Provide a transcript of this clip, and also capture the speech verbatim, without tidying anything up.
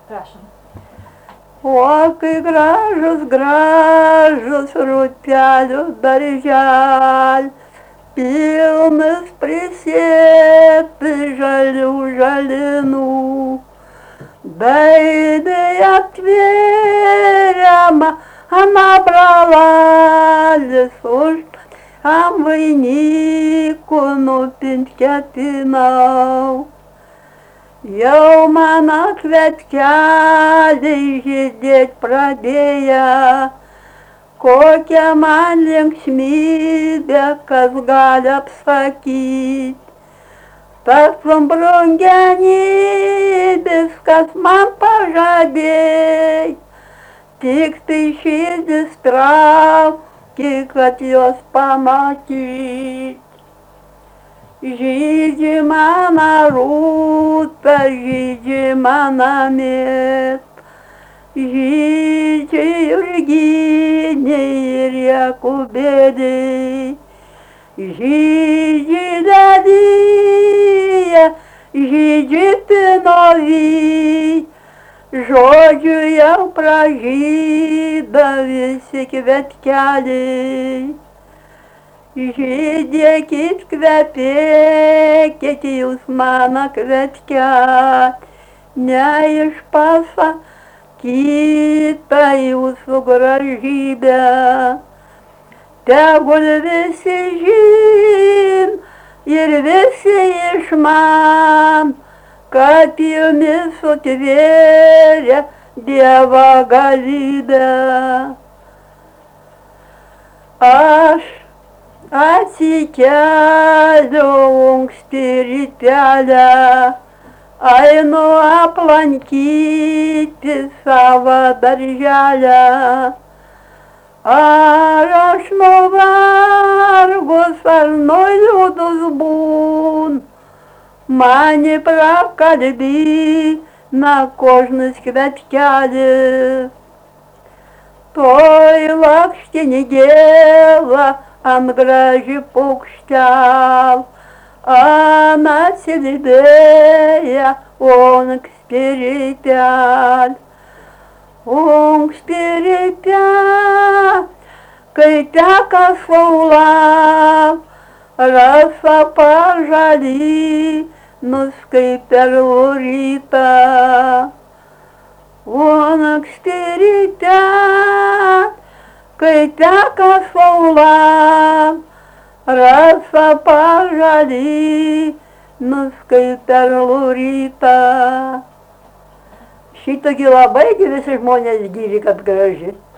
Prašom. O, kai gražus, gražus rūtelių darželis, pilnas prisėti žalių žalinų, daidai atvėriama ana bravalis, už am vainikų nupint ketinau. Jau man kvetkeliai žydėt pradėję, kokia man linksmybė, kas gali apsakyt. Tas brangenybės, kas man pažadėjai, tik tai širdis trauki, kad jos pamatyt. Žydži mana rūta, žydži mana mėt, žydži Jurginei ir Jakubėdei, žydži Dadija, žydži Pinovy, žodžiu jau pražyda visi kvetkeliai. Žydėkit, kvepėkit jūs mano kvetkelį, neišpasakyta jūsų gražybė. Tegul visi žin ir visi išman, kad jumis sutvėrė Dievo galybę. Aš atsikeliu anksti rytelę, einu aplankyti savo darželę. Ar aš nuvargus, ar nuliūdus būn, mane prakalbina kožnas kvetkelis. Toj lakštinį gėlą ant graži paukštel, ana atsilypėja anksti rytel. Anksti rytel, kai teka saula, rasa pažali, nuskai perlų rytą. Anksti rytel, kai teka saula, rasa pažali, nuskai perlų rytą. Šitągi labai visi žmonės gyri, kad graži.